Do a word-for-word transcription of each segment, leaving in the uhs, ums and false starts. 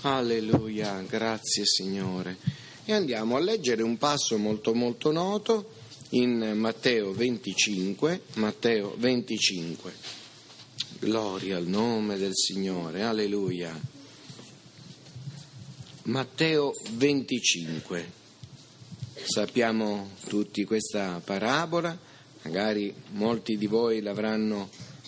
Alleluia, grazie Signore. E andiamo a leggere un passo molto molto noto in Matteo venticinque, Matteo venticinque. Gloria al nome del Signore, alleluia. Matteo venticinque. Sappiamo tutti questa parabola, magari molti di voi l'avranno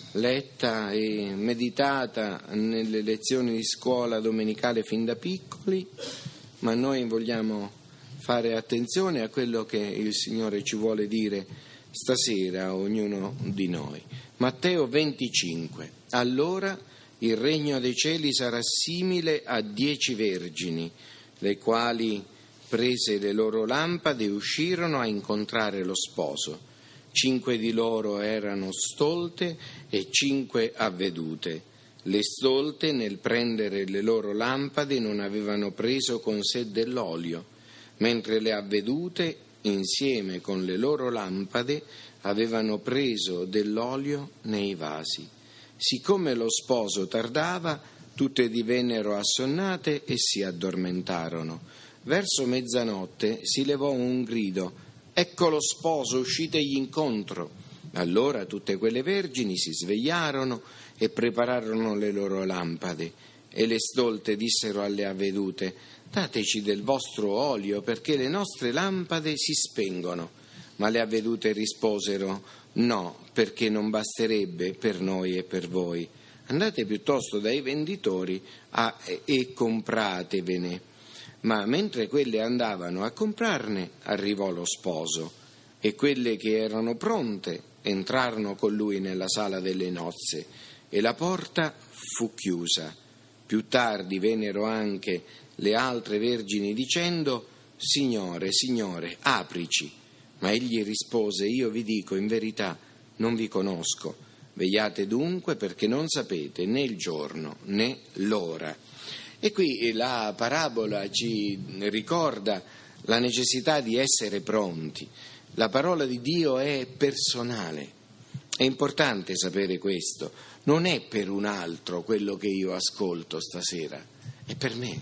letta e meditata nelle lezioni di scuola domenicale fin da piccoli, ma noi vogliamo fare attenzione a quello che il Signore ci vuole dire stasera a ognuno di noi. Matteo venticinque. Allora il regno dei cieli sarà simile a dieci vergini, le quali prese le loro lampade e uscirono a incontrare lo sposo. Cinque di loro erano stolte e cinque avvedute. Le stolte, nel prendere le loro lampade, non avevano preso con sé dell'olio, mentre le avvedute, insieme con le loro lampade, avevano preso dell'olio nei vasi. Siccome lo sposo tardava, tutte divennero assonnate e si addormentarono. Verso mezzanotte si levò un grido: «Ecco lo sposo, uscitegli incontro!» Allora tutte quelle vergini si svegliarono e prepararono le loro lampade. E le stolte dissero alle avvedute: «Dateci del vostro olio, perché le nostre lampade si spengono». Ma le avvedute risposero: «No, perché non basterebbe per noi e per voi. Andate piuttosto dai venditori a, e, e compratevene». Ma mentre quelle andavano a comprarne, arrivò lo sposo, e quelle che erano pronte entrarono con lui nella sala delle nozze, e la porta fu chiusa. Più tardi vennero anche le altre vergini dicendo: «Signore, Signore, aprici». Ma egli rispose: «Io vi dico in verità, non vi conosco. Vegliate dunque, perché non sapete né il giorno né l'ora». E qui la parabola ci ricorda la necessità di essere pronti. La parola di Dio è personale. È importante sapere questo. Non è per un altro quello che io ascolto stasera, è per me.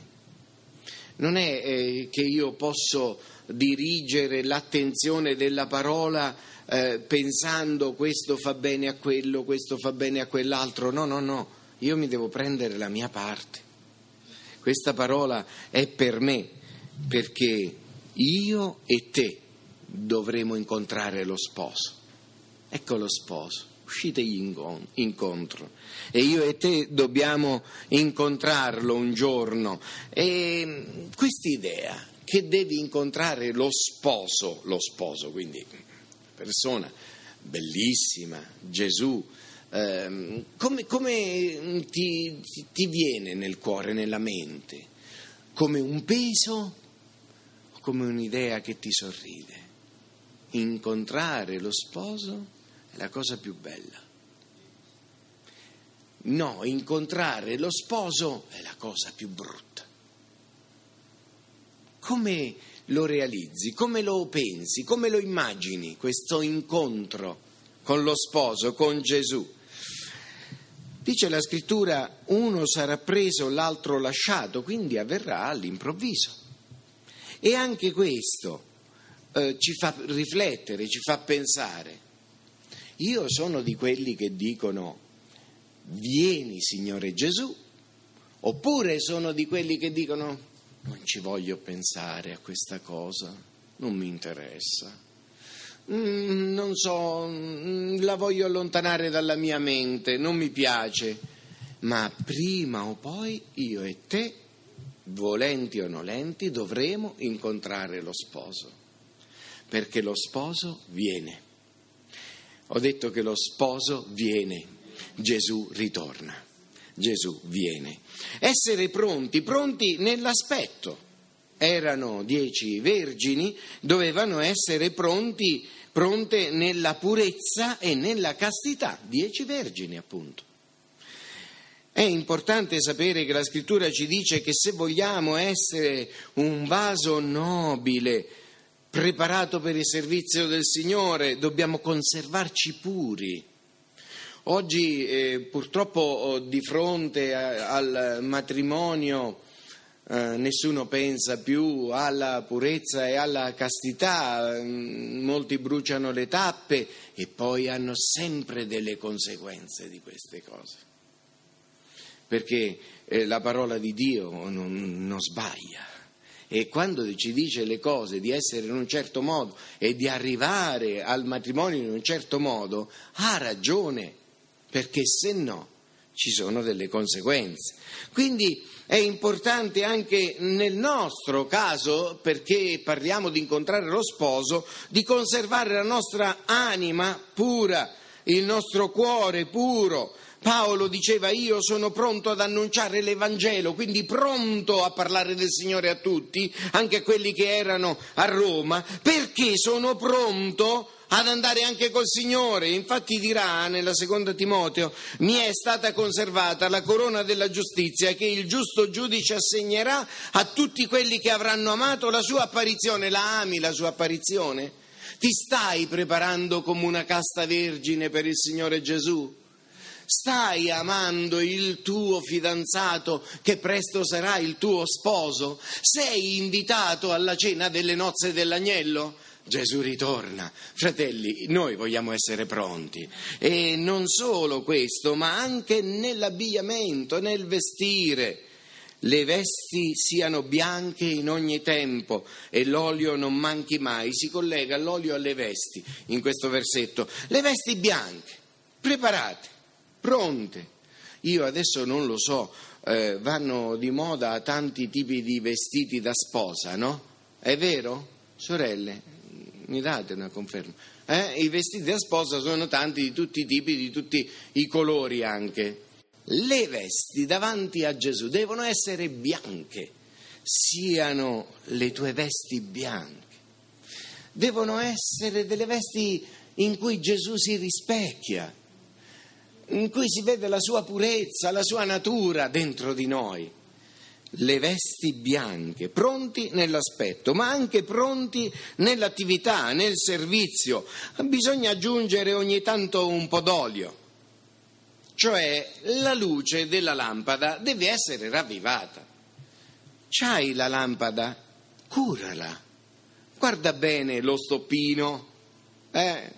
Non è eh, che io posso dirigere l'attenzione della parola eh, pensando questo fa bene a quello, questo fa bene a quell'altro. No, no, no. Io mi devo prendere la mia parte. Questa parola è per me, perché io e te dovremo incontrare lo sposo. Ecco lo sposo, uscitegli incontro. E io e te dobbiamo incontrarlo un giorno. E quest'idea che devi incontrare lo sposo, lo sposo, quindi persona bellissima, Gesù, Um, come, come ti, ti, ti viene nel cuore, nella mente? Come un peso o come un'idea che ti sorride? Incontrare lo sposo è la cosa più bella. No, incontrare lo sposo è la cosa più brutta. Come lo realizzi? Come lo pensi? Come lo immagini questo incontro con lo sposo, con Gesù? Dice la scrittura: uno sarà preso, l'altro lasciato, quindi avverrà all'improvviso. E anche questo eh, ci fa riflettere, ci fa pensare. Io sono di quelli che dicono: vieni Signore Gesù, oppure sono di quelli che dicono: non ci voglio pensare a questa cosa, non mi interessa. Mm, non so, mm, la voglio allontanare dalla mia mente, non mi piace, ma prima o poi io e te, volenti o nolenti, dovremo incontrare lo sposo, perché lo sposo viene. Ho detto che lo sposo viene, Gesù ritorna, Gesù viene. Essere pronti, pronti nell'aspetto. Erano dieci vergini, dovevano essere pronti, pronte nella purezza e nella castità, dieci vergini appunto. È importante sapere che la scrittura ci dice che se vogliamo essere un vaso nobile, preparato per il servizio del Signore, dobbiamo conservarci puri. Oggi eh, purtroppo di fronte a, al matrimonio eh, nessuno pensa più alla purezza e alla castità, molti bruciano le tappe e poi hanno sempre delle conseguenze di queste cose, perché eh, la parola di Dio non, non sbaglia. E quando ci dice le cose di essere in un certo modo e di arrivare al matrimonio in un certo modo, ha ragione, perché se no ci sono delle conseguenze. Quindi è importante anche nel nostro caso, perché parliamo di incontrare lo sposo, di conservare la nostra anima pura, il nostro cuore puro. Paolo diceva: io sono pronto ad annunciare l'Evangelo, quindi pronto a parlare del Signore a tutti, anche a quelli che erano a Roma, perché sono pronto ad andare anche col Signore. Infatti dirà nella seconda Timoteo: mi è stata conservata la corona della giustizia che il giusto giudice assegnerà a tutti quelli che avranno amato la sua apparizione. La ami la sua apparizione? Ti stai preparando come una casta vergine per il Signore Gesù? Stai amando il tuo fidanzato che presto sarà il tuo sposo? Sei invitato alla cena delle nozze dell'agnello? Gesù ritorna. Fratelli, noi vogliamo essere pronti. E non solo questo, ma anche nell'abbigliamento, nel vestire. Le vesti siano bianche in ogni tempo e l'olio non manchi mai. Si collega l'olio alle vesti in questo versetto. Le vesti bianche, preparate, pronte. Io adesso non lo so, eh, vanno di moda tanti tipi di vestiti da sposa, no? È vero? Sorelle, mi date una conferma? Eh? I vestiti da sposa sono tanti, di tutti i tipi, di tutti i colori anche. Le vesti davanti a Gesù devono essere bianche, siano le tue vesti bianche. Devono essere delle vesti in cui Gesù si rispecchia, in cui si vede la sua purezza, la sua natura dentro di noi. Le vesti bianche, pronti nell'aspetto, ma anche pronti nell'attività, nel servizio. Bisogna aggiungere ogni tanto un po' d'olio, cioè la luce della lampada deve essere ravvivata. C'hai la lampada? Curala. Guarda bene lo stoppino, eh?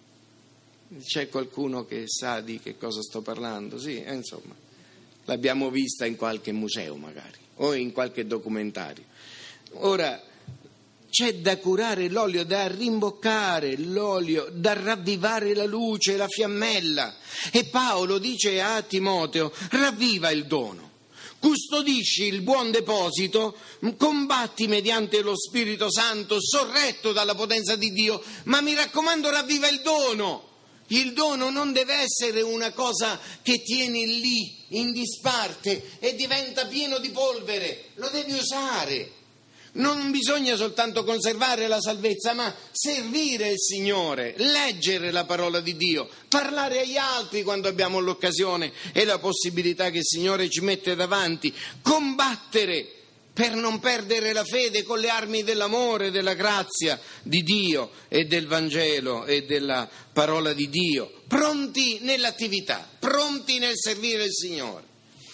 C'è qualcuno che sa di che cosa sto parlando? Sì, eh, insomma, l'abbiamo vista in qualche museo magari, o in qualche documentario. Ora, c'è da curare l'olio, da rimboccare l'olio, da ravvivare la luce, la fiammella. E Paolo dice a Timoteo: ravviva il dono, custodisci il buon deposito, combatti mediante lo Spirito Santo, sorretto dalla potenza di Dio, ma mi raccomando, ravviva il dono. Il dono non deve essere una cosa che tieni lì in disparte e diventa pieno di polvere, lo devi usare. Non bisogna soltanto conservare la salvezza, ma servire il Signore, leggere la parola di Dio, parlare agli altri quando abbiamo l'occasione e la possibilità che il Signore ci mette davanti, combattere per non perdere la fede con le armi dell'amore, della grazia di Dio e del Vangelo e della parola di Dio, pronti nell'attività, pronti nel servire il Signore.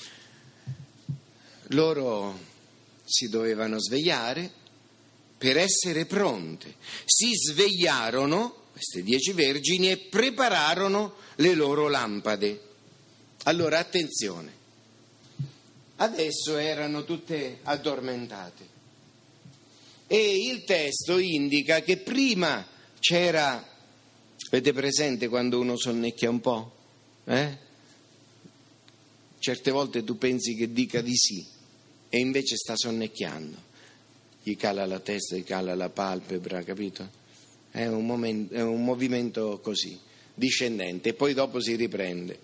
Loro si dovevano svegliare per essere pronte. Si svegliarono, queste dieci vergini, e prepararono le loro lampade. Allora, attenzione. Adesso erano tutte addormentate e il testo indica che prima c'era, avete presente quando uno sonnecchia un po'? Eh? Certe volte tu pensi che dica di sì e invece sta sonnecchiando, gli cala la testa, gli cala la palpebra, capito? È un, momento, è un movimento così, discendente, e poi dopo si riprende.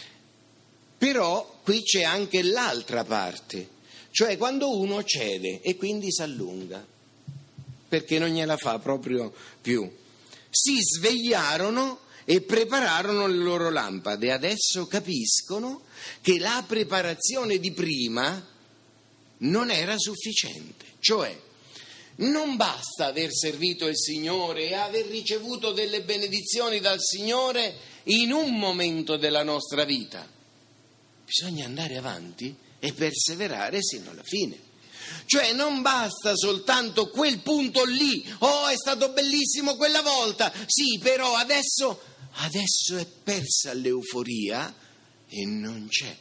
Però qui c'è anche l'altra parte, cioè quando uno cede e quindi si allunga, perché non gliela fa proprio più. Si svegliarono e prepararono le loro lampade. Adesso capiscono che la preparazione di prima non era sufficiente, cioè non basta aver servito il Signore e aver ricevuto delle benedizioni dal Signore in un momento della nostra vita. Bisogna andare avanti e perseverare sino alla fine. Cioè non basta soltanto quel punto lì, oh è stato bellissimo quella volta, sì però adesso, adesso è persa l'euforia e non c'è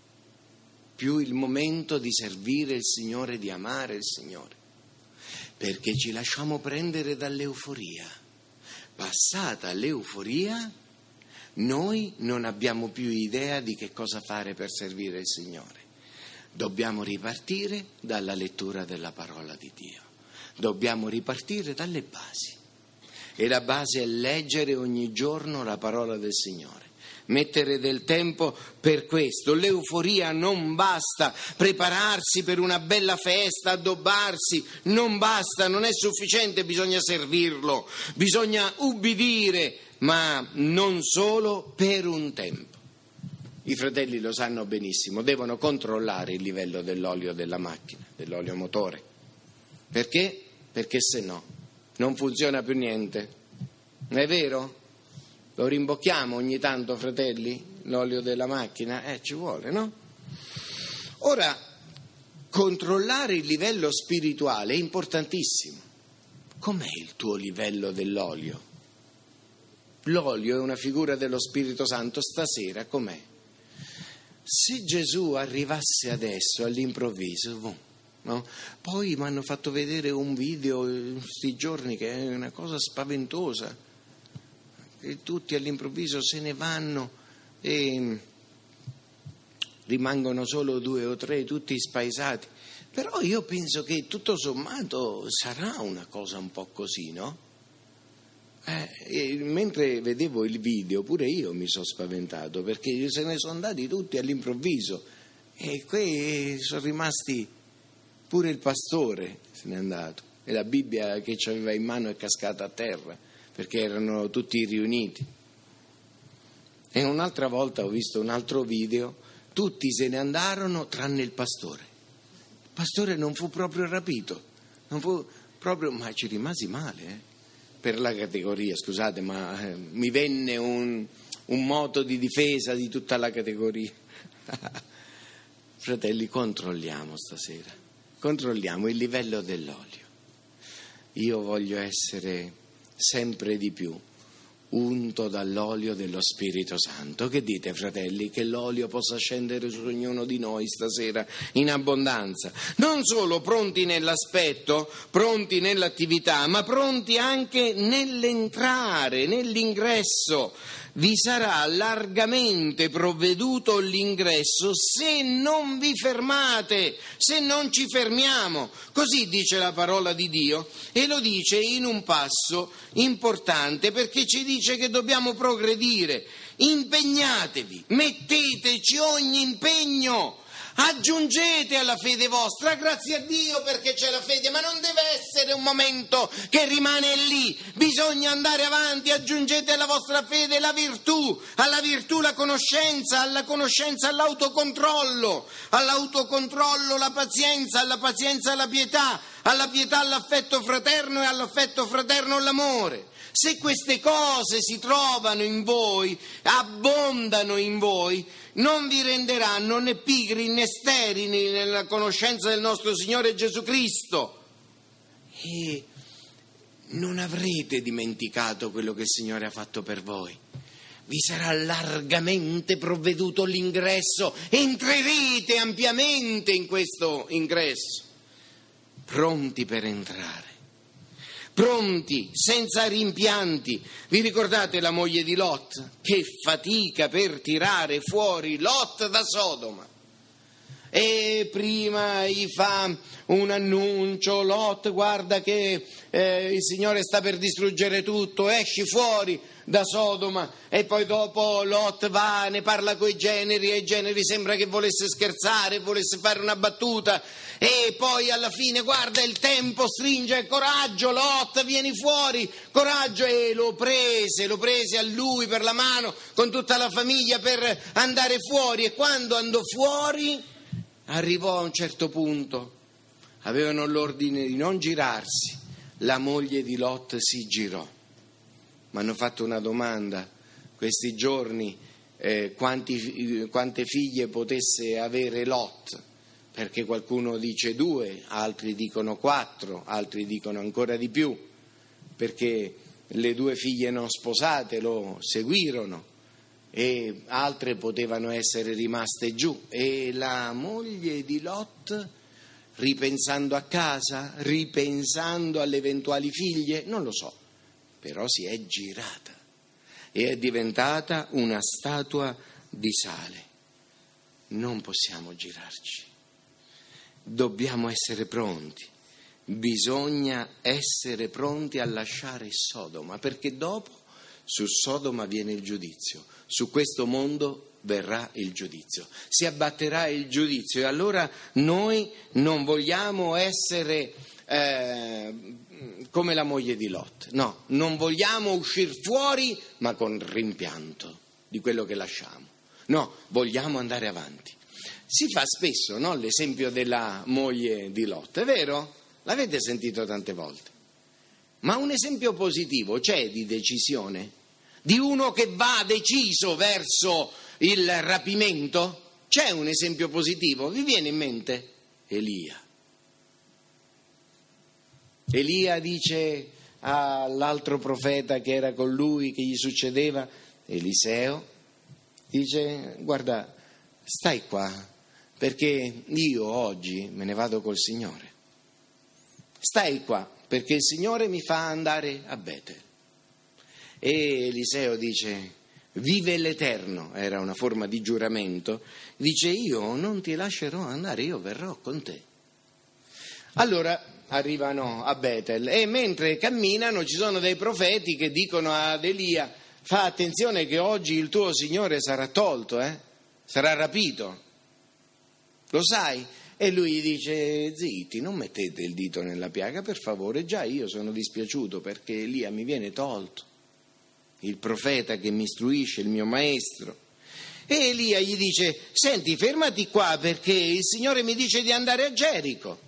più il momento di servire il Signore, di amare il Signore, perché ci lasciamo prendere dall'euforia. Passata l'euforia, noi non abbiamo più idea di che cosa fare per servire il Signore. Dobbiamo ripartire dalla lettura della parola di Dio, dobbiamo ripartire dalle basi, e la base è leggere ogni giorno la parola del Signore. Mettere del tempo per questo. L'euforia non basta, prepararsi per una bella festa, addobbarsi, non basta, non è sufficiente, bisogna servirlo, bisogna ubbidire, ma non solo per un tempo. I fratelli lo sanno benissimo, devono controllare il livello dell'olio della macchina, dell'olio motore. Perché? Perché se no non funziona più niente. Non è vero? Lo rimbocchiamo ogni tanto, fratelli, l'olio della macchina? Eh, ci vuole, no? Ora, controllare il livello spirituale è importantissimo. Com'è il tuo livello dell'olio? L'olio è una figura dello Spirito Santo. Stasera com'è? Se Gesù arrivasse adesso all'improvviso, no? Poi mi hanno fatto vedere un video in questi giorni che è una cosa spaventosa, e tutti all'improvviso se ne vanno e rimangono solo due o tre, tutti spaesati. Però io penso che tutto sommato sarà una cosa un po' così, no? Eh, e mentre vedevo il video pure io mi sono spaventato, perché se ne sono andati tutti all'improvviso e qui sono rimasti, pure il pastore se n'è andato e la Bibbia che c'aveva in mano è cascata a terra, perché erano tutti riuniti. E un'altra volta ho visto un altro video, tutti se ne andarono tranne il pastore. Il pastore non fu proprio rapito, non fu proprio, ma ci rimasi male, eh? Per la categoria, scusate, ma eh, mi venne un, un moto di difesa di tutta la categoria. Fratelli, controlliamo stasera, controlliamo il livello dell'olio. Io voglio essere sempre di più unto dall'olio dello Spirito Santo. Che dite, fratelli, che l'olio possa scendere su ognuno di noi stasera in abbondanza, non solo pronti nell'aspetto, pronti nell'attività, ma pronti anche nell'entrare, nell'ingresso. Vi sarà largamente provveduto l'ingresso se non vi fermate, se non ci fermiamo. Così dice la parola di Dio, e lo dice in un passo importante, perché ci dice che dobbiamo progredire. Impegnatevi, metteteci ogni impegno, aggiungete alla fede vostra, grazie a Dio perché c'è la fede, ma non deve essere un momento che rimane lì, bisogna andare avanti. Aggiungete alla vostra fede la virtù, alla virtù la conoscenza, alla conoscenza l'autocontrollo, all'autocontrollo la pazienza, alla pazienza la pietà, alla pietà l'affetto fraterno e all'affetto fraterno l'amore. Se queste cose si trovano in voi, abbondano in voi, non vi renderanno né pigri né sterili nella conoscenza del nostro Signore Gesù Cristo, e non avrete dimenticato quello che il Signore ha fatto per voi. Vi sarà largamente provveduto l'ingresso, entrerete ampiamente in questo ingresso, pronti per entrare, pronti, senza rimpianti. Vi ricordate la moglie di Lot? Che fatica per tirare fuori Lot da Sodoma. E prima gli fa un annuncio: Lot, guarda che eh, il Signore sta per distruggere tutto, esci fuori da Sodoma. E poi dopo Lot va, ne parla coi generi, e i generi sembra che volesse scherzare, volesse fare una battuta, e poi alla fine, guarda, il tempo stringe, coraggio Lot, vieni fuori, coraggio. E lo prese, lo prese a lui per la mano con tutta la famiglia per andare fuori. E quando andò fuori, arrivò a un certo punto, avevano l'ordine di non girarsi, la moglie di Lot si girò. Mi hanno fatto una domanda questi giorni, eh, quanti, quante figlie potesse avere Lot, perché qualcuno dice due, altri dicono quattro, altri dicono ancora di più, perché le due figlie non sposate lo seguirono e altre potevano essere rimaste giù. E la moglie di Lot, ripensando a casa, ripensando alle eventuali figlie, non lo so, però si è girata e è diventata una statua di sale. Non possiamo girarci, dobbiamo essere pronti, bisogna essere pronti a lasciare Sodoma, perché dopo su Sodoma viene il giudizio, su questo mondo verrà il giudizio, si abbatterà il giudizio, e allora noi non vogliamo essere eh, come la moglie di Lot, no, non vogliamo uscire fuori ma con rimpianto di quello che lasciamo, no, vogliamo andare avanti. Si fa spesso, no, l'esempio della moglie di Lot, è vero? L'avete sentito tante volte, ma un esempio positivo c'è di decisione? Di uno che va deciso verso il rapimento? C'è un esempio positivo? Vi viene in mente? Elia. Elia dice all'altro profeta che era con lui, che gli succedeva, Eliseo, dice: guarda, stai qua, perché io oggi me ne vado col Signore. Stai qua, perché il Signore mi fa andare a Betel. E Eliseo dice: vive l'Eterno, era una forma di giuramento, dice: io non ti lascerò andare, io verrò con te. Allora arrivano a Betel e mentre camminano ci sono dei profeti che dicono ad Elia: fa attenzione che oggi il tuo Signore sarà tolto, eh? Sarà rapito, lo sai? E lui gli dice: zitti, non mettete il dito nella piaga, per favore, già io sono dispiaciuto perché Elia mi viene tolto, il profeta che mi istruisce, il mio maestro. E Elia gli dice: senti, fermati qua perché il Signore mi dice di andare a Gerico.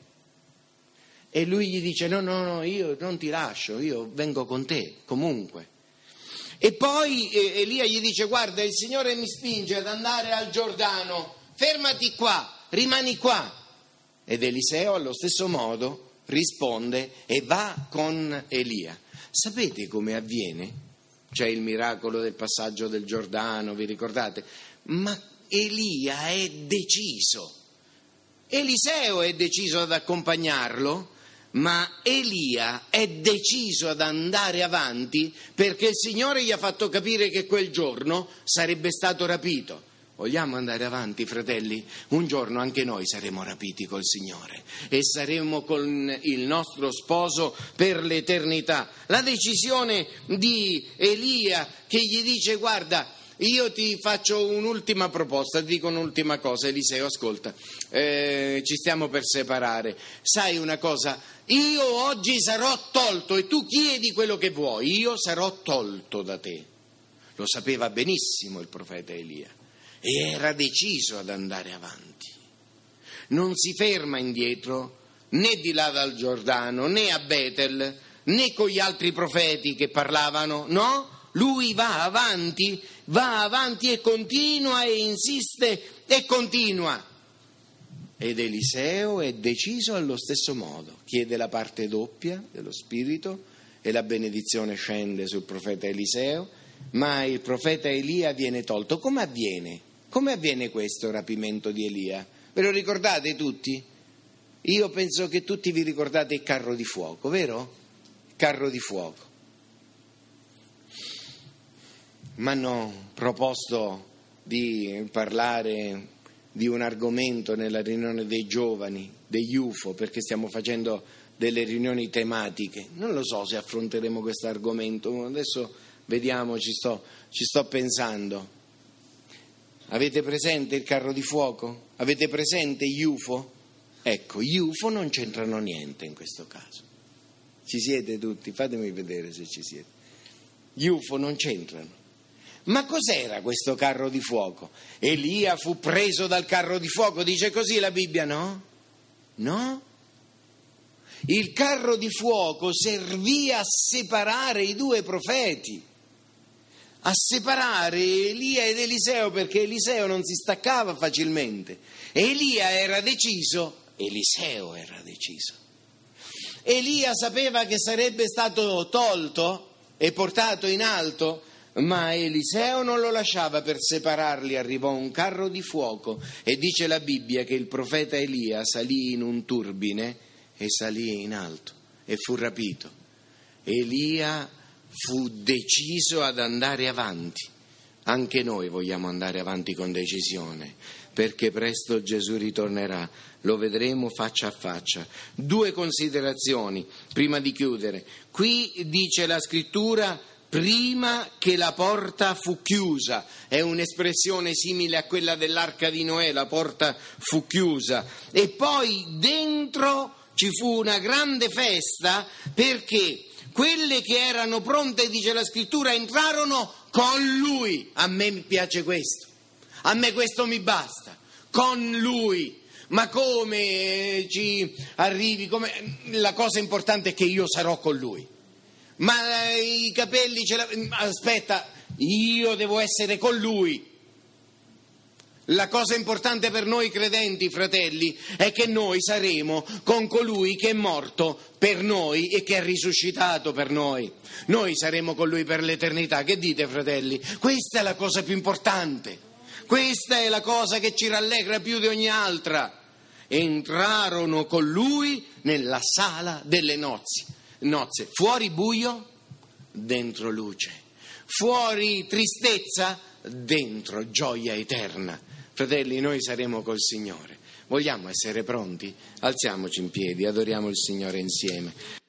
E lui gli dice: no, no, no, io non ti lascio, io vengo con te comunque. E poi Elia gli dice: guarda, il Signore mi spinge ad andare al Giordano, fermati qua, rimani qua. Ed Eliseo allo stesso modo risponde e va con Elia. Sapete come avviene? C'è il miracolo del passaggio del Giordano, vi ricordate? Ma Elia è deciso. Eliseo è deciso ad accompagnarlo, ma Elia è deciso ad andare avanti perché il Signore gli ha fatto capire che quel giorno sarebbe stato rapito. Vogliamo andare avanti, fratelli? Un giorno anche noi saremo rapiti col Signore e saremo con il nostro sposo per l'eternità. La decisione di Elia che gli dice: guarda, io ti faccio un'ultima proposta, ti dico un'ultima cosa. Eliseo, ascolta, eh, ci stiamo per separare. Sai una cosa? Io oggi sarò tolto e tu chiedi quello che vuoi, io sarò tolto da te. Lo sapeva benissimo il profeta Elia. E era deciso ad andare avanti. Non si ferma indietro, né di là dal Giordano, né a Betel, né con gli altri profeti che parlavano, no? Lui va avanti, va avanti e continua e insiste e continua. Ed Eliseo è deciso allo stesso modo, chiede la parte doppia dello Spirito e la benedizione scende sul profeta Eliseo, ma il profeta Elia viene tolto. Come avviene? Come avviene questo rapimento di Elia? Ve lo ricordate tutti? Io penso che tutti vi ricordate il carro di fuoco, vero? Carro di fuoco. Mi hanno proposto di parlare di un argomento nella riunione dei giovani, degli U F O, perché stiamo facendo delle riunioni tematiche. Non lo so se affronteremo questo argomento, adesso vediamo, ci sto, ci sto pensando. Avete presente il carro di fuoco? Avete presente gli U F O? Ecco, gli U F O non c'entrano niente in questo caso. Ci siete tutti? Fatemi vedere se ci siete. Gli U F O non c'entrano. Ma cos'era questo carro di fuoco? Elia fu preso dal carro di fuoco, dice così la Bibbia, no? No? Il carro di fuoco servì a separare i due profeti, a separare Elia ed Eliseo, perché Eliseo non si staccava facilmente. Elia era deciso, Eliseo era deciso. Elia sapeva che sarebbe stato tolto e portato in alto, ma Eliseo non lo lasciava. Per separarli arrivò un carro di fuoco e dice la Bibbia che il profeta Elia salì in un turbine e salì in alto e fu rapito. Elia fu deciso ad andare avanti. Anche noi vogliamo andare avanti con decisione, perché presto Gesù ritornerà, lo vedremo faccia a faccia. Due considerazioni prima di chiudere. Qui dice la scrittura: prima che la porta fu chiusa. È un'espressione simile a quella dell'arca di Noè, la porta fu chiusa. E poi dentro ci fu una grande festa, perché quelle che erano pronte, dice la scrittura, entrarono con lui. A me mi piace questo, a me questo mi basta, con lui. Ma come ci arrivi? Come... La cosa importante è che io sarò con lui. Ma i capelli ce la... aspetta, io devo essere con lui. La cosa importante per noi credenti, fratelli, è che noi saremo con colui che è morto per noi e che è risuscitato per noi. Noi saremo con lui per l'eternità. Che dite, fratelli? Questa è la cosa più importante. Questa è la cosa che ci rallegra più di ogni altra. Entrarono con lui nella sala delle nozze. Nozze. Fuori buio, dentro luce. Fuori tristezza, dentro gioia eterna. Fratelli, noi saremo col Signore. Vogliamo essere pronti? Alziamoci in piedi, adoriamo il Signore insieme.